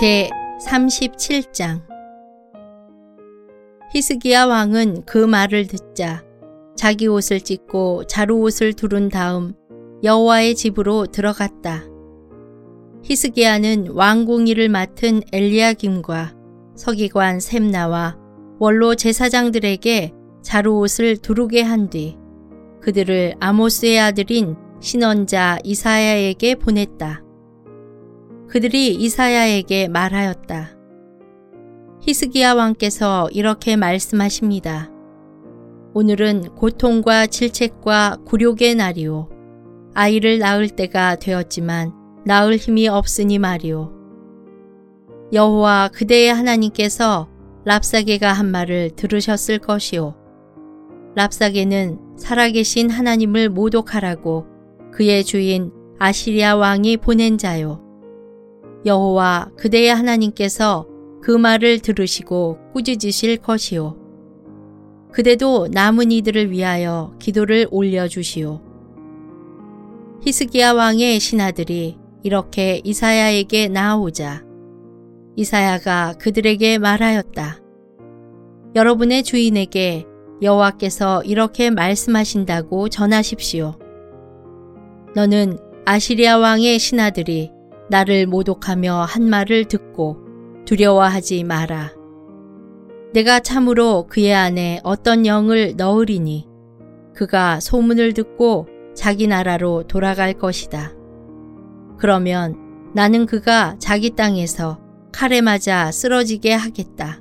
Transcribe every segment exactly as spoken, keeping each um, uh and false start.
제삼십칠 장. 히스기야 왕은 그 말을 듣자 자기 옷을 찢고 자루옷을 두른 다음 여호와의 집으로 들어갔다. 히스기야는 왕궁일을 맡은 엘리야김과 서기관 셈나와 원로 제사장들에게 자루옷을 두르게 한 뒤 그들을 아모스의 아들인 신언자 이사야에게 보냈다. 그들이 이사야에게 말하였다. 히스기야 왕께서 이렇게 말씀하십니다. 오늘은 고통과 질책과 굴욕의 날이오. 아이를 낳을 때가 되었지만 낳을 힘이 없으니 말이오. 여호와 그대의 하나님께서 랍사게가 한 말을 들으셨을 것이오. 랍사게는 살아계신 하나님을 모독하라고 그의 주인 아시리아 왕이 보낸 자요. 여호와 그대의 하나님께서 그 말을 들으시고 꾸짖으실 것이요. 그대도 남은 이들을 위하여 기도를 올려주시오. 히스기야 왕의 신하들이 이렇게 이사야에게 나아오자 이사야가 그들에게 말하였다. 여러분의 주인에게 여호와께서 이렇게 말씀하신다고 전하십시오. 너는 아시리아 왕의 신하들이 나를 모독하며 한 말을 듣고 두려워하지 마라. 내가 참으로 그의 안에 어떤 영을 넣으리니 그가 소문을 듣고 자기 나라로 돌아갈 것이다. 그러면 나는 그가 자기 땅에서 칼에 맞아 쓰러지게 하겠다.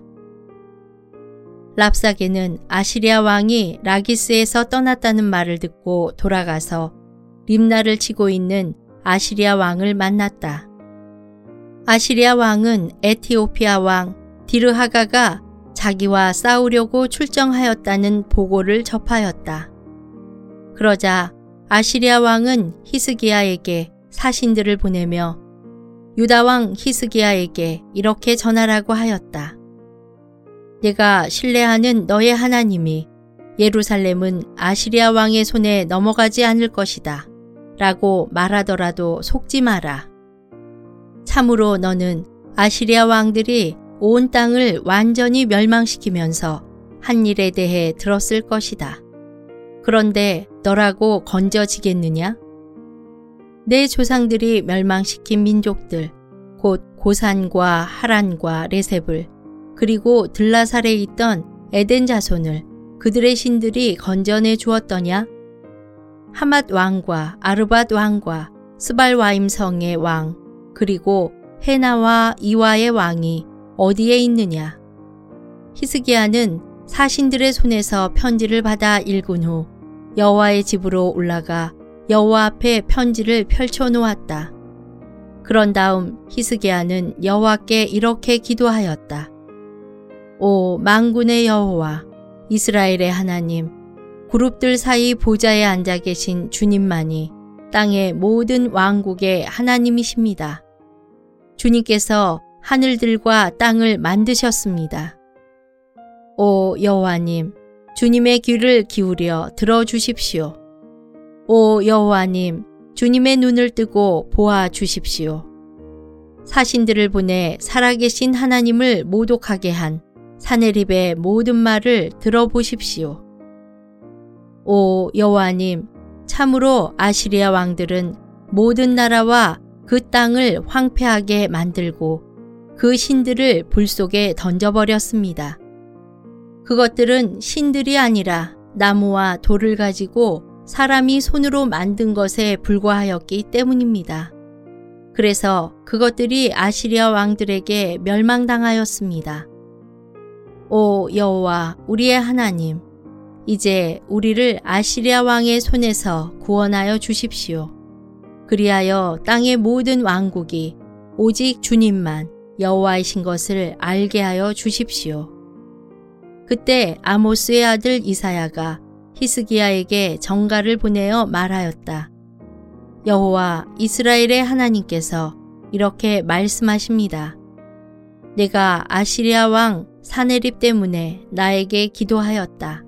랍사게는 아시리아 왕이 라기스에서 떠났다는 말을 듣고 돌아가서 림나를 치고 있는 아시리아 왕을 만났다. 아시리아 왕은 에티오피아 왕 디르하가가 자기와 싸우려고 출정하였다는 보고를 접하였다. 그러자 아시리아 왕은 히스기야에게 사신들을 보내며 유다 왕 히스기야에게 이렇게 전하라고 하였다. 내가 신뢰하는 너의 하나님이 예루살렘은 아시리아 왕의 손에 넘어가지 않을 것이다 라고 말하더라도 속지 마라. 참으로 너는 아시리아 왕들이 온 땅을 완전히 멸망시키면서 한 일에 대해 들었을 것이다. 그런데 너라고 건져지겠느냐? 내 조상들이 멸망시킨 민족들, 곧 고산과 하란과 레셉을, 그리고 들라살에 있던 에덴 자손을 그들의 신들이 건져내 주었더냐? 하맛 왕과 아르밧 왕과 스발와임 성의 왕, 그리고 헤나와 이와의 왕이 어디에 있느냐? 히스기야는 사신들의 손에서 편지를 받아 읽은 후 여호와의 집으로 올라가 여호와 앞에 편지를 펼쳐 놓았다. 그런 다음 히스기야는 여호와께 이렇게 기도하였다. 오 만군의 여호와, 이스라엘의 하나님, 그룹들 사이 보좌에 앉아 계신 주님만이 땅의 모든 왕국의 하나님이십니다. 주님께서 하늘들과 땅을 만드셨습니다. 오 여호와님, 주님의 귀를 기울여 들어주십시오. 오 여호와님, 주님의 눈을 뜨고 보아 주십시오. 사신들을 보내 살아계신 하나님을 모독하게 한 사네립의 모든 말을 들어보십시오. 오 여호와님, 참으로 아시리아 왕들은 모든 나라와 그 땅을 황폐하게 만들고 그 신들을 불 속에 던져버렸습니다. 그것들은 신들이 아니라 나무와 돌을 가지고 사람이 손으로 만든 것에 불과하였기 때문입니다. 그래서 그것들이 아시리아 왕들에게 멸망당하였습니다. 오 여호와 우리의 하나님, 이제 우리를 아시리아 왕의 손에서 구원하여 주십시오. 그리하여 땅의 모든 왕국이 오직 주님만 여호와이신 것을 알게 하여 주십시오. 그때 아모스의 아들 이사야가 히스기야에게 전가를 보내어 말하였다. 여호와 이스라엘의 하나님께서 이렇게 말씀하십니다. 내가 아시리아 왕 사네립 때문에 나에게 기도하였다.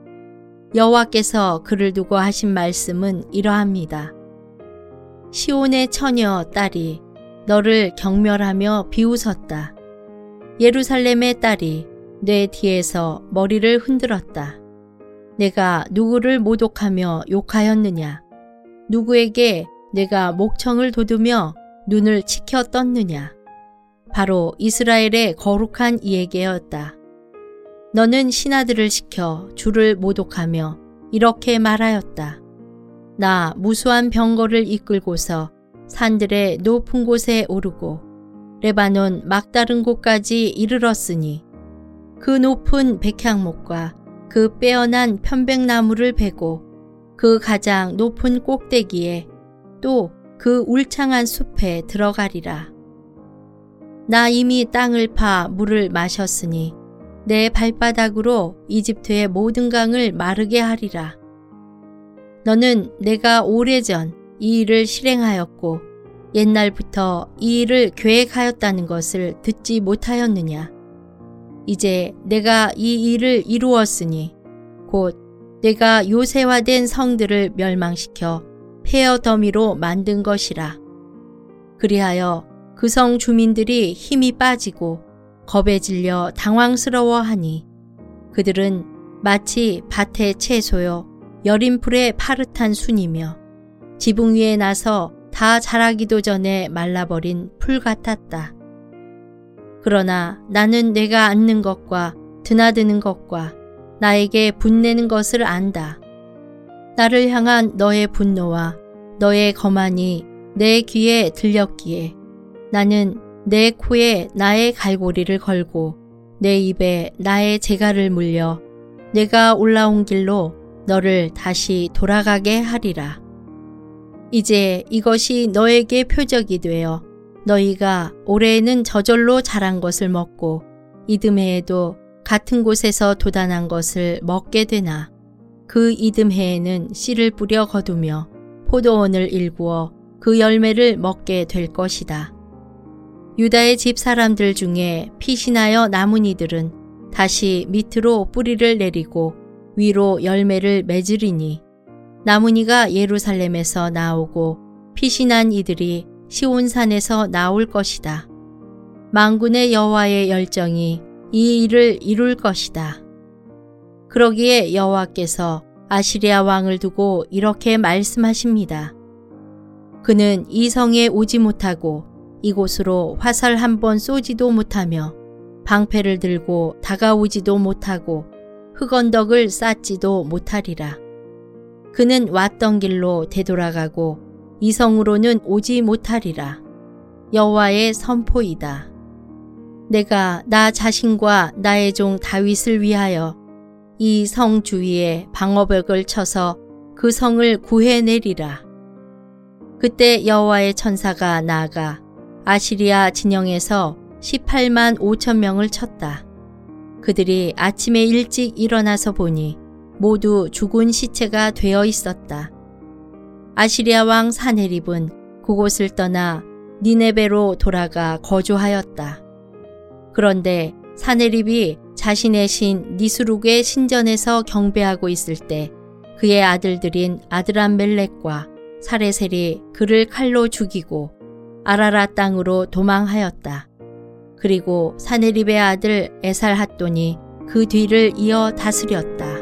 여호와께서 그를 두고 하신 말씀은 이러합니다. 시온의 처녀 딸이 너를 경멸하며 비웃었다. 예루살렘의 딸이 내 뒤에서 머리를 흔들었다. 내가 누구를 모독하며 욕하였느냐? 누구에게 내가 목청을 돋우며 눈을 치켜 떴느냐? 바로 이스라엘의 거룩한 이에게였다. 너는 신하들을 시켜 주를 모독하며 이렇게 말하였다. 나 무수한 병거를 이끌고서 산들의 높은 곳에 오르고 레바논 막다른 곳까지 이르렀으니 그 높은 백향목과 그 빼어난 편백나무를 베고 그 가장 높은 꼭대기에 또 그 울창한 숲에 들어가리라. 나 이미 땅을 파 물을 마셨으니 내 발바닥으로 이집트의 모든 강을 마르게 하리라. 너는 내가 오래전 이 일을 실행하였고 옛날부터 이 일을 계획하였다는 것을 듣지 못하였느냐? 이제 내가 이 일을 이루었으니 곧 내가 요새화된 성들을 멸망시켜 폐허 더미로 만든 것이라. 그리하여 그 성 주민들이 힘이 빠지고 겁에 질려 당황스러워하니 그들은 마치 밭의 채소요 여린 풀의 파릇한 순이며 지붕 위에 나서 다 자라기도 전에 말라버린 풀 같았다. 그러나 나는 내가 앉는 것과 드나드는 것과 나에게 분내는 것을 안다. 나를 향한 너의 분노와 너의 거만이 내 귀에 들렸기에 나는 내 코에 나의 갈고리를 걸고 내 입에 나의 재갈을 물려 내가 올라온 길로 너를 다시 돌아가게 하리라. 이제 이것이 너에게 표적이 되어 너희가 올해에는 저절로 자란 것을 먹고 이듬해에도 같은 곳에서 돋아난 것을 먹게 되나 그 이듬해에는 씨를 뿌려 거두며 포도원을 일구어 그 열매를 먹게 될 것이다. 유다의 집 사람들 중에 피신하여 남은 이들은 다시 밑으로 뿌리를 내리고 위로 열매를 맺으리니 나무니가 예루살렘에서 나오고 피신한 이들이 시온산에서 나올 것이다. 만군의 여호와의 열정이 이 일을 이룰 것이다. 그러기에 여호와께서 아시리아 왕을 두고 이렇게 말씀하십니다. 그는 이 성에 오지 못하고 이곳으로 화살 한 번 쏘지도 못하며 방패를 들고 다가오지도 못하고 흑언덕을 쌓지도 못하리라. 그는 왔던 길로 되돌아가고 이 성으로는 오지 못하리라. 여호와의 선포이다. 내가 나 자신과 나의 종 다윗을 위하여 이 성 주위에 방어벽을 쳐서 그 성을 구해내리라. 그때 여호와의 천사가 나아가 아시리아 진영에서 십팔만 오천 명을 쳤다. 그들이 아침에 일찍 일어나서 보니 모두 죽은 시체가 되어 있었다. 아시리아 왕 사네립은 그곳을 떠나 니네베로 돌아가 거주하였다. 그런데 사네립이 자신의 신 니스룩의 신전에서 경배하고 있을 때 그의 아들들인 아드람멜렉과 사레셀이 그를 칼로 죽이고 아라라 땅으로 도망하였다. 그리고 사네립의 아들 에살핫돈이 그 뒤를 이어 다스렸다.